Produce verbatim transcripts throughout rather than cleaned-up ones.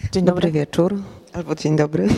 Dzień dobry. Dobry wieczór, albo dzień dobry.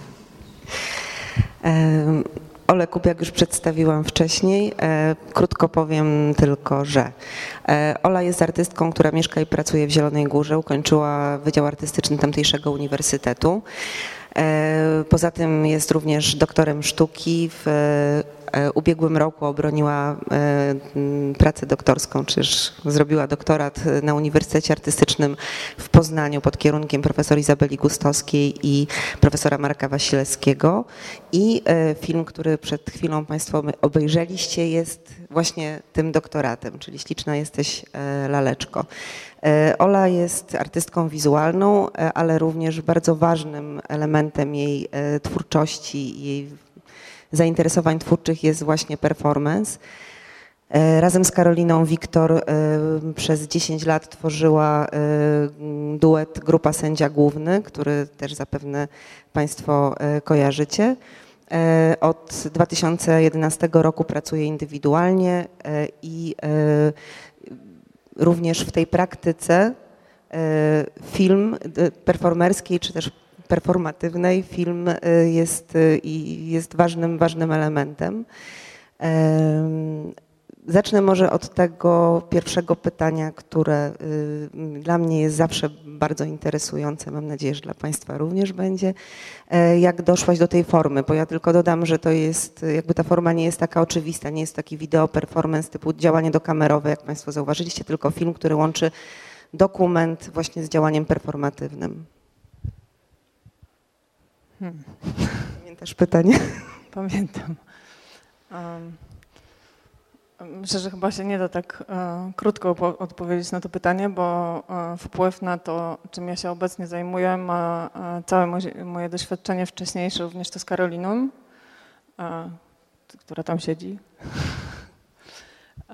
Olę Kubiak już przedstawiłam wcześniej. Krótko powiem tylko, że Ola jest artystką, która mieszka i pracuje w Zielonej Górze. Ukończyła Wydział Artystyczny tamtejszego uniwersytetu. Poza tym jest również doktorem sztuki. W ubiegłym roku obroniła pracę doktorską, czyż zrobiła doktorat na Uniwersytecie Artystycznym w Poznaniu pod kierunkiem profesor Izabeli Gustowskiej i profesora Marka Wasilewskiego. I film, który przed chwilą Państwo obejrzeliście, jest właśnie tym doktoratem, czyli Śliczna jesteś, laleczko. Ola jest artystką wizualną, ale również bardzo ważnym elementem jej twórczości, jej zainteresowań twórczych jest właśnie performance. Razem z Karoliną Wiktor przez dziesięć lat tworzyła duet Grupa Sędzia Główny, który też zapewne Państwo kojarzycie. Od dwa tysiące jedenastego roku pracuje indywidualnie i również w tej praktyce film performerskiej czy też performatywnej film jest, jest ważnym, ważnym elementem. Zacznę może od tego pierwszego pytania, które dla mnie jest zawsze bardzo interesujące, mam nadzieję, że dla Państwa również będzie. Jak doszłaś do tej formy? Bo ja tylko dodam, że to jest, jakby ta forma nie jest taka oczywista, nie jest taki wideo performance typu działanie dokamerowe, jak Państwo zauważyliście, tylko film, który łączy dokument właśnie z działaniem performatywnym. Hmm. Pamiętasz pytanie? Pamiętam. Um, myślę, że chyba się nie da tak uh, krótko odpowiedzieć na to pytanie, bo uh, wpływ na to, czym ja się obecnie zajmuję, ma uh, całe moje, moje doświadczenie wcześniejsze, również to z Karoliną, uh, która tam siedzi. uh,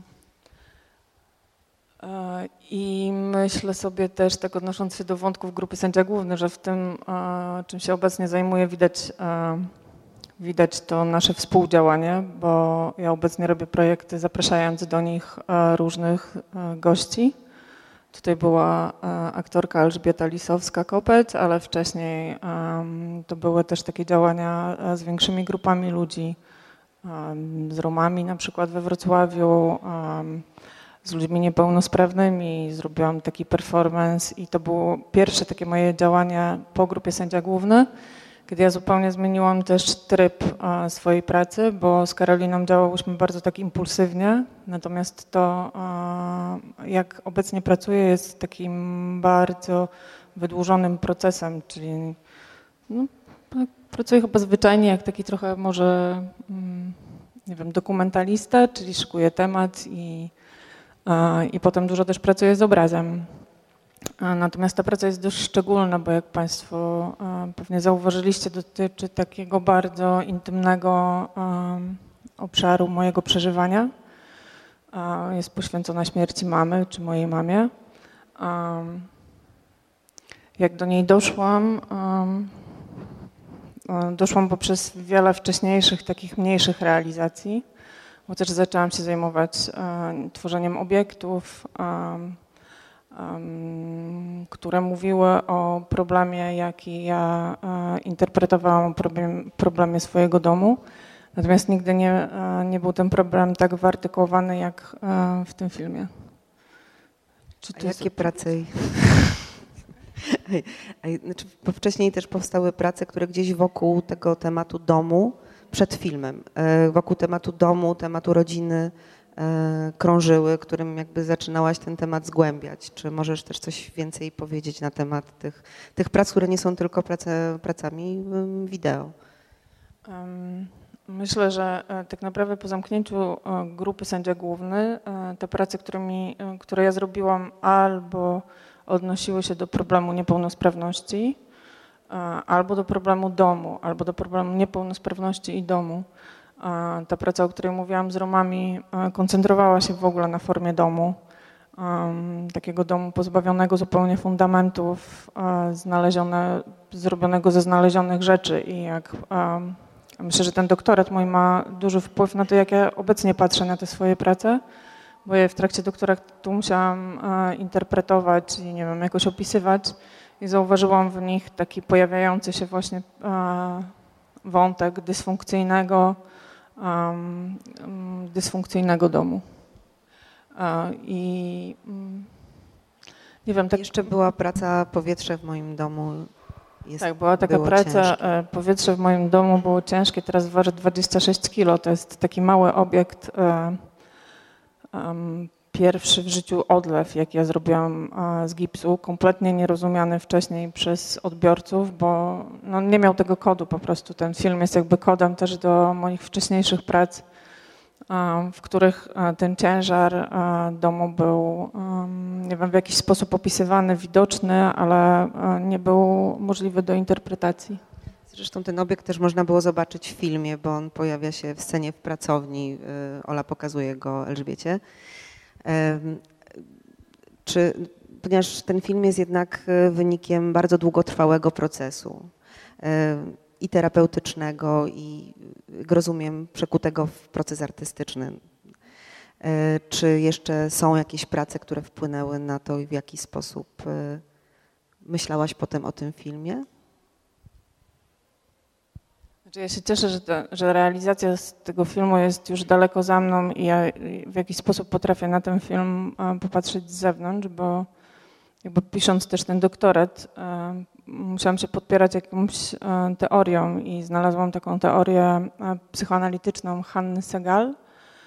I myślę sobie też, tak odnosząc się do wątków Grupy Sędzia Główny, że w tym, czym się obecnie zajmuję, widać, widać to nasze współdziałanie, bo ja obecnie robię projekty, zapraszając do nich różnych gości. Tutaj była aktorka Elżbieta Lisowska-Kopeć, ale wcześniej to były też takie działania z większymi grupami ludzi, z Romami na przykład we Wrocławiu, z ludźmi niepełnosprawnymi, zrobiłam taki performance i to było pierwsze takie moje działanie po Grupie Sędzia Główny, kiedy ja zupełnie zmieniłam też tryb swojej pracy, bo z Karoliną działałyśmy bardzo tak impulsywnie, natomiast to, jak obecnie pracuję, jest takim bardzo wydłużonym procesem, czyli no, pracuję chyba zwyczajnie jak taki trochę może, nie wiem, dokumentalista, czyli szykuję temat i I potem dużo też pracuję z obrazem. Natomiast ta praca jest dość szczególna, bo jak Państwo pewnie zauważyliście, dotyczy takiego bardzo intymnego obszaru mojego przeżywania. Jest poświęcona śmierci mamy, czy mojej mamie. Jak do niej doszłam, doszłam poprzez wiele wcześniejszych, takich mniejszych realizacji. Bo też zaczęłam się zajmować e, tworzeniem obiektów, e, e, które mówiły o problemie, jaki ja e, interpretowałam, o problem, problemie swojego domu. Natomiast nigdy nie, e, nie był ten problem tak wyartykułowany jak e, w tym filmie. Czy to jakie jest... prace? Znaczy, bo wcześniej też powstały prace, które gdzieś wokół tego tematu domu, przed filmem, wokół tematu domu, tematu rodziny krążyły, którym jakby zaczynałaś ten temat zgłębiać. Czy możesz też coś więcej powiedzieć na temat tych, tych prac, które nie są tylko prace, pracami wideo? Myślę, że tak naprawdę po zamknięciu Grupy Sędzia Główny te prace, którymi, które ja zrobiłam, albo odnosiły się do problemu niepełnosprawności, albo do problemu domu, albo do problemu niepełnosprawności i domu. Ta praca, o której mówiłam z Romami, koncentrowała się w ogóle na formie domu, takiego domu pozbawionego zupełnie fundamentów, znalezione, zrobionego ze znalezionych rzeczy. I jak, myślę, że ten doktorat mój ma duży wpływ na to, jak ja obecnie patrzę na te swoje prace, bo je w trakcie doktoratu musiałam interpretować i nie wiem, jakoś opisywać. i zauważyłam w nich taki pojawiający się właśnie e, wątek dysfunkcyjnego, um, dysfunkcyjnego domu. E, I mm, nie wiem, tak... Jeszcze była praca Powietrze w moim domu. Jest, tak, była taka praca, ciężkie. Powietrze w moim domu było ciężkie, teraz waży dwadzieścia sześć kilo, to jest taki mały obiekt, e, um, pierwszy w życiu odlew, jaki ja zrobiłam e, z gipsu, kompletnie nierozumiany wcześniej przez odbiorców, bo no, nie miał tego kodu po prostu. Ten film jest jakby kodem też do moich wcześniejszych prac, e, w których e, ten ciężar e, domu był, e, nie wiem, w jakiś sposób opisywany, widoczny, ale e, nie był możliwy do interpretacji. Zresztą ten obiekt też można było zobaczyć w filmie, bo on pojawia się w scenie w pracowni. Ola pokazuje go Elżbiecie. Czy, ponieważ ten film jest jednak wynikiem bardzo długotrwałego procesu i terapeutycznego, i jak rozumiem, przekutego w proces artystyczny. Czy jeszcze są jakieś prace, które wpłynęły na to i w jaki sposób myślałaś potem o tym filmie? Ja się cieszę, że, to, że realizacja z tego filmu jest już daleko za mną i ja w jakiś sposób potrafię na ten film popatrzeć z zewnątrz, bo jakby pisząc też ten doktorat, musiałam się podpierać jakąś teorią i znalazłam taką teorię psychoanalityczną Hanny Segal,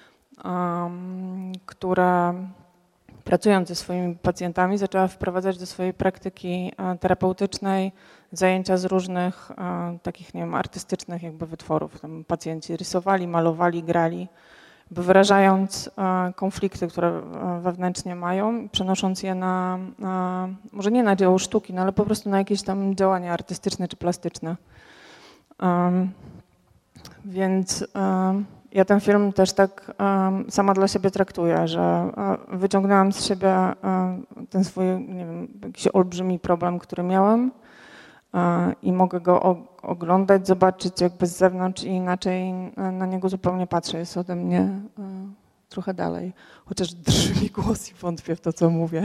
która pracując ze swoimi pacjentami zaczęła wprowadzać do swojej praktyki terapeutycznej zajęcia z różnych takich, nie wiem, artystycznych jakby wytworów. Tam pacjenci rysowali, malowali, grali, by wyrażając konflikty, które wewnętrznie mają, przenosząc je na, na, może nie na dzieło sztuki, no ale po prostu na jakieś tam działania artystyczne czy plastyczne. Um, więc um, ja ten film też tak um, sama dla siebie traktuję, że um, wyciągnęłam z siebie um, ten swój, nie wiem, jakiś olbrzymi problem, który miałam um, i mogę go o, oglądać, zobaczyć jakby z zewnątrz i inaczej na niego zupełnie patrzę. Jest ode mnie um, trochę dalej, chociaż drży mi głos i wątpię w to, co mówię.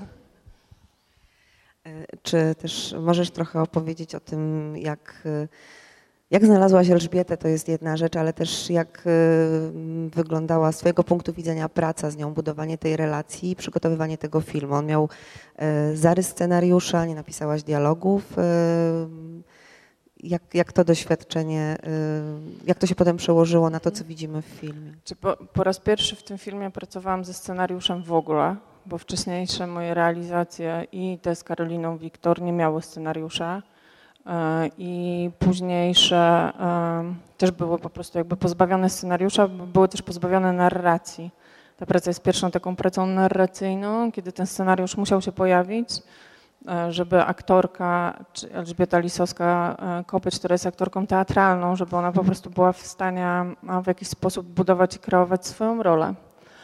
Czy też możesz trochę opowiedzieć o tym, jak Jak znalazłaś Elżbietę, to jest jedna rzecz, ale też jak wyglądała z twojego punktu widzenia praca z nią, budowanie tej relacji, przygotowywanie tego filmu. On miał zarys scenariusza, nie napisałaś dialogów. Jak, jak to doświadczenie, jak to się potem przełożyło na to, co widzimy w filmie? Po, po raz pierwszy w tym filmie pracowałam ze scenariuszem w ogóle, bo wcześniejsze moje realizacje i te z Karoliną Wiktor nie miały scenariusza. I późniejsze też były po prostu jakby pozbawione scenariusza, były też pozbawione narracji. Ta praca jest pierwszą taką pracą narracyjną, kiedy ten scenariusz musiał się pojawić, żeby aktorka, czy Elżbieta Lisowska-Kopeć, która jest aktorką teatralną, żeby ona po prostu była w stanie w jakiś sposób budować i kreować swoją rolę.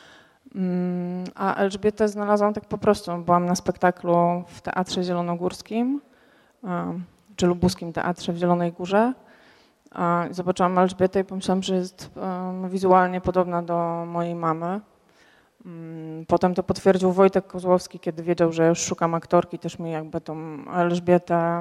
A Elżbietę znalazłam tak po prostu. Byłam na spektaklu w Teatrze Zielonogórskim, czy Lubuskim Teatrze w Zielonej Górze. Zobaczyłam Elżbietę i pomyślałam, że jest wizualnie podobna do mojej mamy. Potem to potwierdził Wojtek Kozłowski, kiedy wiedział, że już szukam aktorki, też mi jakby tą Elżbietę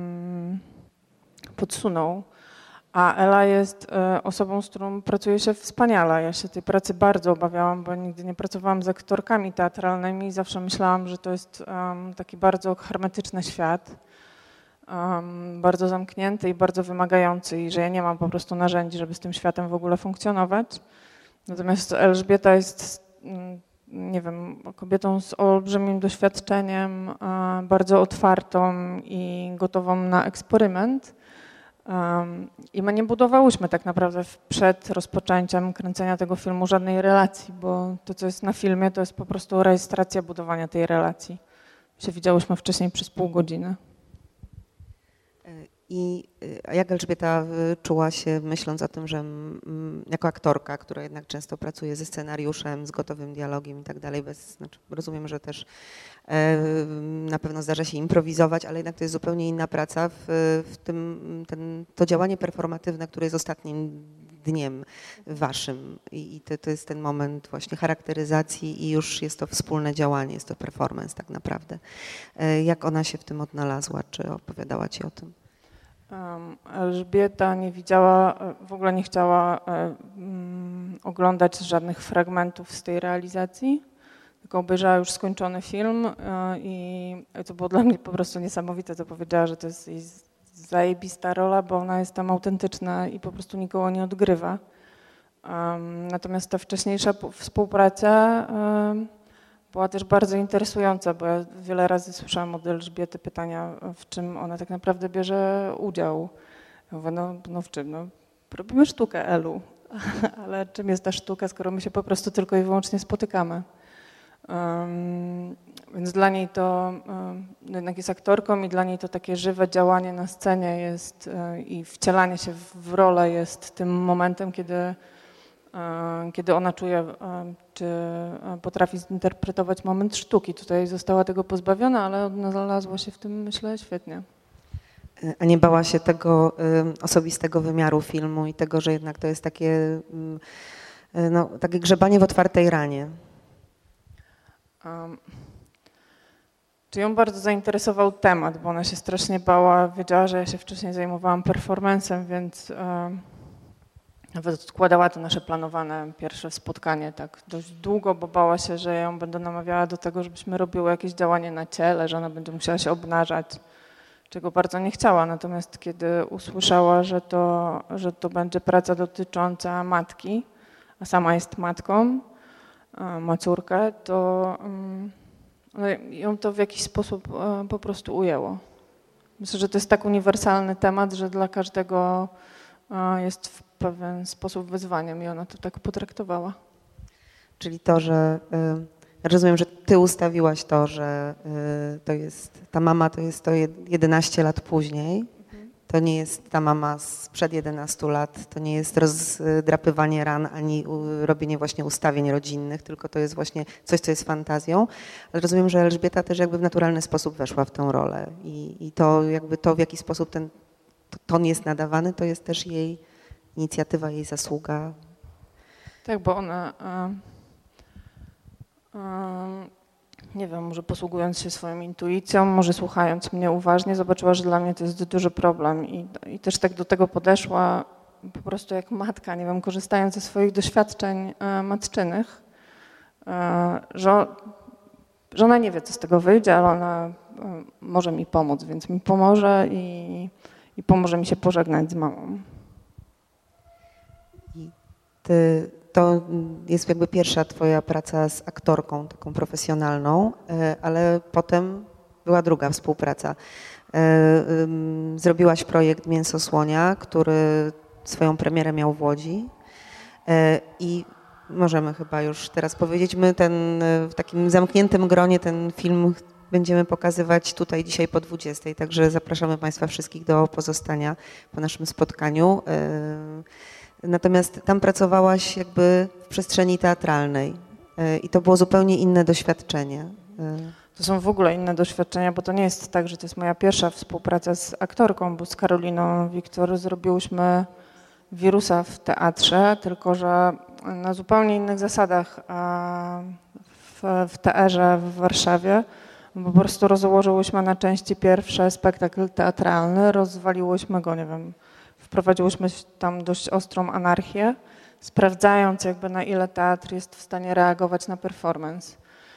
podsunął. A Ela jest osobą, z którą pracuje się wspaniale. Ja się tej pracy bardzo obawiałam, bo nigdy nie pracowałam z aktorkami teatralnymi i zawsze myślałam, że to jest taki bardzo hermetyczny świat. Um, bardzo zamknięty i bardzo wymagający i że ja nie mam po prostu narzędzi, żeby z tym światem w ogóle funkcjonować. Natomiast Elżbieta jest, nie wiem, kobietą z olbrzymim doświadczeniem, um, bardzo otwartą i gotową na eksperyment. Um, I my nie budowałyśmy tak naprawdę przed rozpoczęciem kręcenia tego filmu żadnej relacji, bo to, co jest na filmie, to jest po prostu rejestracja budowania tej relacji. My się widziałyśmy wcześniej przez pół godziny. I a jak Elżbieta czuła się, myśląc o tym, że jako aktorka, która jednak często pracuje ze scenariuszem, z gotowym dialogiem i tak dalej, bez, znaczy rozumiem, że też e, na pewno zdarza się improwizować, ale jednak to jest zupełnie inna praca w, w tym, ten, to działanie performatywne, które jest ostatnim dniem waszym i, i to, to jest ten moment właśnie charakteryzacji i już jest to wspólne działanie, jest to performance tak naprawdę. Jak ona się w tym odnalazła? Czy opowiadała ci o tym? Um, Elżbieta nie widziała, w ogóle nie chciała um, oglądać żadnych fragmentów z tej realizacji, tylko obejrzała już skończony film y, i to było dla mnie po prostu niesamowite, to powiedziała, że to jest jej zajebista rola, bo ona jest tam autentyczna i po prostu nikogo nie odgrywa. Um, natomiast ta wcześniejsza współpraca um, była też bardzo interesująca, bo ja wiele razy słyszałam od Elżbiety pytania, w czym ona tak naprawdę bierze udział. Ja mówię, no, no w czym? No, robimy sztukę, Elu, ale czym jest ta sztuka, skoro my się po prostu tylko i wyłącznie spotykamy. Um, więc dla niej to um, jednak jest aktorką i dla niej to takie żywe działanie na scenie jest um, i wcielanie się w, w rolę jest tym momentem, kiedy kiedy ona czuje, czy potrafi zinterpretować moment sztuki. Tutaj została tego pozbawiona, ale odnalazła się w tym, myślę, świetnie. A nie bała się tego osobistego wymiaru filmu i tego, że jednak to jest takie, no, takie grzebanie w otwartej ranie? Um, czy ją bardzo zainteresował temat, bo ona się strasznie bała, wiedziała, że ja się wcześniej zajmowałam performance'em, więc um, nawet odkładała to nasze planowane pierwsze spotkanie tak dość długo, bo bała się, że ja ją będę namawiała do tego, żebyśmy robiły jakieś działanie na ciele, że ona będzie musiała się obnażać, czego bardzo nie chciała. Natomiast kiedy usłyszała, że to, że to będzie praca dotycząca matki, a sama jest matką, ma córkę, to no, ją to w jakiś sposób po prostu ujęło. Myślę, że to jest tak uniwersalny temat, że dla każdego jest w pewien sposób wyzwaniem i ona to tak potraktowała. Czyli to, że y, rozumiem, że ty ustawiłaś to, że y, to jest, ta mama to jest to jedenaście lat później, mhm. To nie jest ta mama sprzed jedenastu lat, to nie jest rozdrapywanie ran ani robienie właśnie ustawień rodzinnych, tylko to jest właśnie coś, co jest fantazją. Ale rozumiem, że Elżbieta też jakby w naturalny sposób weszła w tę rolę i, i to jakby to, w jaki sposób ten ton jest nadawany, to jest też jej inicjatywa, jej zasługa. Tak, bo ona, y, y, nie wiem, może posługując się swoją intuicją, może słuchając mnie uważnie, zobaczyła, że dla mnie to jest duży problem i, i też tak do tego podeszła po prostu jak matka, nie wiem, korzystając ze swoich doświadczeń y, matczynych, y, że, że ona nie wie, co z tego wyjdzie, ale ona y, może mi pomóc, więc mi pomoże i, i pomoże mi się pożegnać z mamą. Ty, to jest jakby pierwsza twoja praca z aktorką, taką profesjonalną, ale potem była druga współpraca. Zrobiłaś projekt Mięso Słonia, który swoją premierę miał w Łodzi i możemy chyba już teraz powiedzieć, my ten w takim zamkniętym gronie ten film będziemy pokazywać tutaj dzisiaj po dwudziestej, także zapraszamy Państwa wszystkich do pozostania po naszym spotkaniu. Natomiast tam pracowałaś jakby w przestrzeni teatralnej i to było zupełnie inne doświadczenie. To są w ogóle inne doświadczenia, bo to nie jest tak, że to jest moja pierwsza współpraca z aktorką, bo z Karoliną Wiktor zrobiłyśmy Wirusa w teatrze, tylko że na zupełnie innych zasadach w, w teatrze w Warszawie. Po prostu rozłożyłyśmy na części pierwsze spektakl teatralny, rozwaliłyśmy go, nie wiem, wprowadziłyśmy tam dość ostrą anarchię, sprawdzając jakby na ile teatr jest w stanie reagować na performance.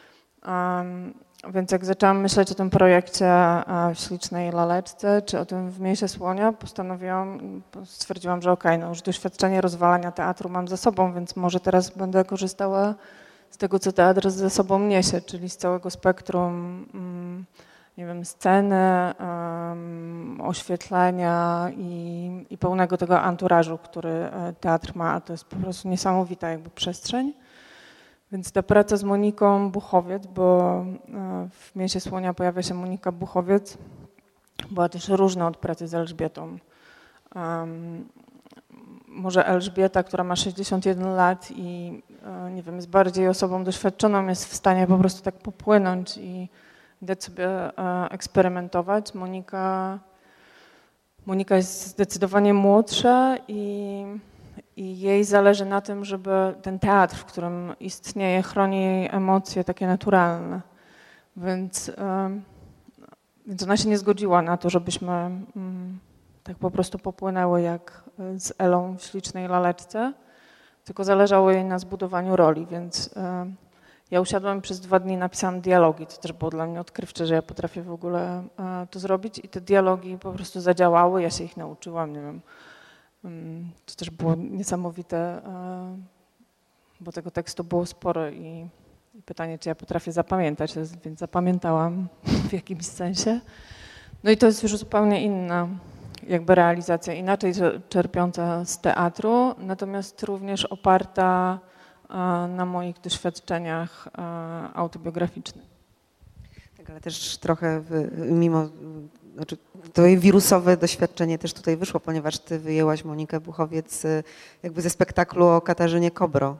Um, więc jak zaczęłam myśleć o tym projekcie w Ślicznej Laleczce, czy o tym w Mięsie Słonia, postanowiłam, stwierdziłam, że okej, okay, no już doświadczenie rozwalania teatru mam za sobą, więc może teraz będę korzystała z tego, co teatr ze sobą niesie, czyli z całego spektrum um, nie wiem, sceny, um, oświetlenia i, i pełnego tego anturażu, który teatr ma, a to jest po prostu niesamowita jakby przestrzeń. Więc ta praca z Moniką Buchowiec, bo w Mięsie Słonia pojawia się Monika Buchowiec, była też różna od pracy z Elżbietą. Um, może Elżbieta, która ma sześćdziesiąt jeden lat i nie wiem, jest bardziej osobą doświadczoną, jest w stanie po prostu tak popłynąć i dać sobie eksperymentować. Monika, Monika jest zdecydowanie młodsza i I jej zależy na tym, żeby ten teatr, w którym istnieje, chroni jej emocje takie naturalne. Więc, więc ona się nie zgodziła na to, żebyśmy mm, tak po prostu popłynęły jak z Elą w Ślicznej laleczce, tylko zależało jej na zbudowaniu roli, więc ja usiadłam i przez dwa dni napisałam dialogi. To też było dla mnie odkrywcze, że ja potrafię w ogóle to zrobić i te dialogi po prostu zadziałały, ja się ich nauczyłam, nie wiem. To też było niesamowite, bo tego tekstu było sporo i pytanie, czy ja potrafię zapamiętać, więc zapamiętałam w jakimś sensie. No i to jest już zupełnie inna jakby realizacja, inaczej czerpiąca z teatru, natomiast również oparta na moich doświadczeniach autobiograficznych. Tak, ale też trochę mimo, znaczy twoje wirusowe doświadczenie też tutaj wyszło, ponieważ ty wyjęłaś Monikę Buchowiec jakby ze spektaklu o Katarzynie Kobro.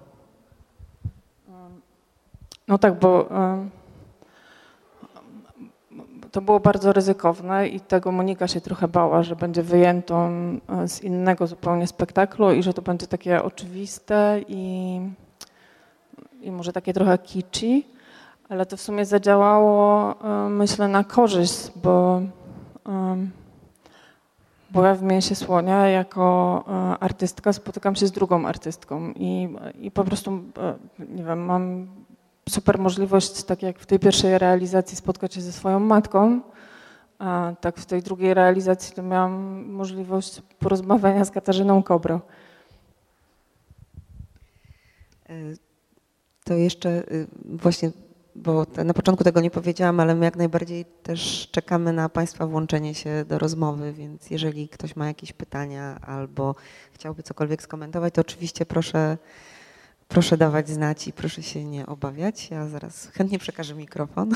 No tak, bo to było bardzo ryzykowne i tego Monika się trochę bała, że będzie wyjętą z innego zupełnie spektaklu i że to będzie takie oczywiste i, i może takie trochę kitschy, ale to w sumie zadziałało, myślę, na korzyść, bo, bo ja w Mięsie Słonia jako artystka spotykam się z drugą artystką i, i po prostu, nie wiem, mam super możliwość, tak jak w tej pierwszej realizacji, spotkać się ze swoją matką, a tak w tej drugiej realizacji to miałam możliwość porozmawiania z Katarzyną Kobro. To jeszcze właśnie, bo na początku tego nie powiedziałam, ale my jak najbardziej też czekamy na Państwa włączenie się do rozmowy, więc jeżeli ktoś ma jakieś pytania albo chciałby cokolwiek skomentować, to oczywiście proszę Proszę dawać znać i proszę się nie obawiać. Ja zaraz chętnie przekażę mikrofon.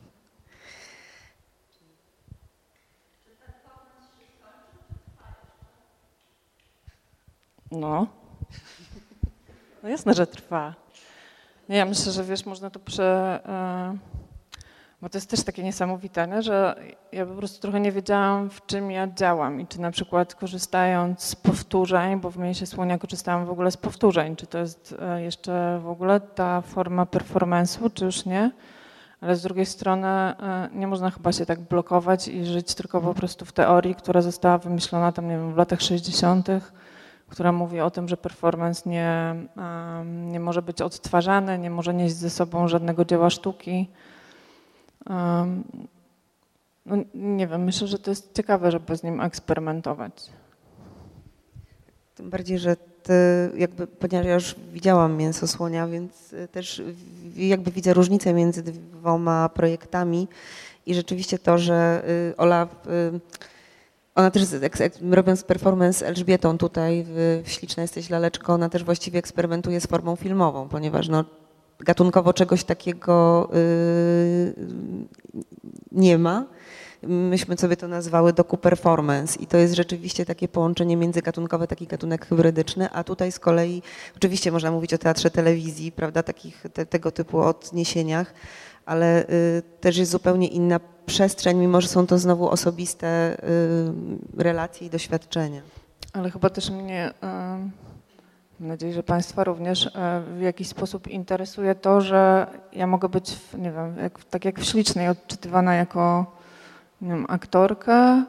No. No jasne, że trwa. Nie, ja myślę, że wiesz, można to prze... Bo to jest też takie niesamowite, nie? Że ja po prostu trochę nie wiedziałam, w czym ja działam i czy na przykład korzystając z powtórzeń, bo w Mięsie Słonia korzystałam w ogóle z powtórzeń, czy to jest jeszcze w ogóle ta forma performance'u, czy już nie, ale z drugiej strony nie można chyba się tak blokować i żyć tylko po prostu w teorii, która została wymyślona tam, nie wiem, w latach sześćdziesiątych, która mówi o tym, że performance nie, nie może być odtwarzany, nie może nieść ze sobą żadnego dzieła sztuki. Um, no nie wiem, myślę, że to jest ciekawe, żeby z nim eksperymentować. Tym bardziej, że ty jakby, ponieważ ja już widziałam Mięso Słonia, więc też jakby widzę różnicę między dwoma projektami i rzeczywiście to, że Ola, ona też robiąc performance z Elżbietą tutaj w, w Śliczna jesteś laleczko, ona też właściwie eksperymentuje z formą filmową, ponieważ no gatunkowo czegoś takiego yy, nie ma. Myśmy sobie to nazwały doku performance i to jest rzeczywiście takie połączenie międzygatunkowe, taki gatunek hybrydyczny, a tutaj z kolei oczywiście można mówić o teatrze telewizji, prawda, takich te, tego typu odniesieniach, ale y, też jest zupełnie inna przestrzeń, mimo że są to znowu osobiste y, relacje i doświadczenia. Ale chyba też mnie... Y Mam nadzieję, że Państwa również w jakiś sposób interesuje to, że ja mogę być, nie wiem, jak, tak jak w Ślicznej, odczytywana jako, nie wiem, aktorka,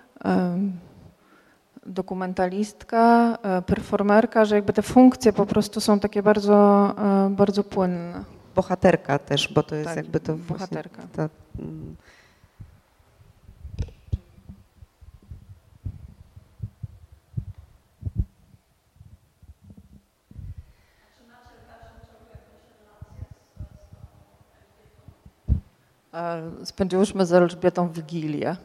dokumentalistka, performerka, że jakby te funkcje po prostu są takie bardzo, bardzo płynne. Bohaterka też, bo to jest tak, jakby to bohaterka. Właśnie ta, mm. Spędziłyśmy z Elżbietą Wigilię.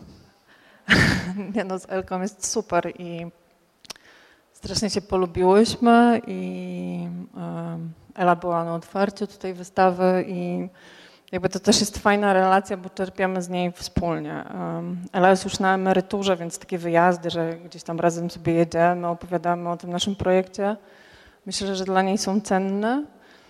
Nie no, z Elką jest super i strasznie się polubiłyśmy i Ela była na otwarciu tutaj wystawy i jakby to też jest fajna relacja, bo czerpiemy z niej wspólnie. Ela jest już na emeryturze, więc takie wyjazdy, że gdzieś tam razem sobie jedziemy, opowiadamy o tym naszym projekcie. Myślę, że dla niej są cenne.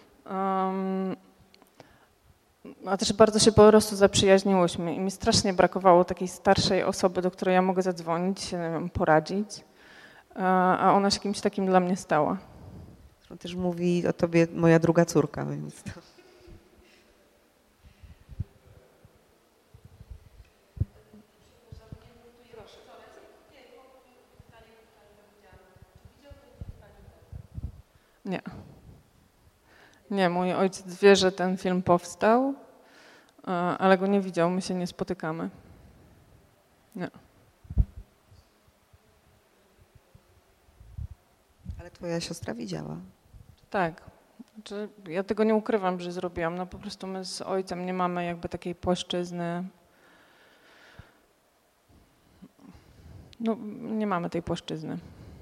A też bardzo się po prostu zaprzyjaźniłyśmy i mi strasznie brakowało takiej starszej osoby, do której ja mogę zadzwonić, się nie wiem, poradzić. a, a ona się kimś takim dla mnie stała. On też mówi o tobie moja druga córka, więc to... Nie. Nie, mój ojciec wie, że ten film powstał, ale go nie widział, my się nie spotykamy. Nie. Ale twoja siostra widziała. Tak. Znaczy, ja tego nie ukrywam, że zrobiłam. No po prostu my z ojcem nie mamy jakby takiej płaszczyzny. No nie mamy tej płaszczyzny.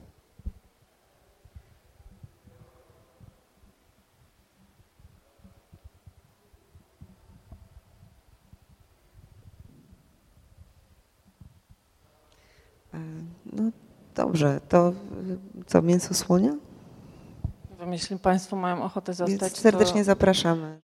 No dobrze, to co, mięso słonia? Jeśli Państwo mają ochotę zostać, Więc serdecznie to... zapraszamy.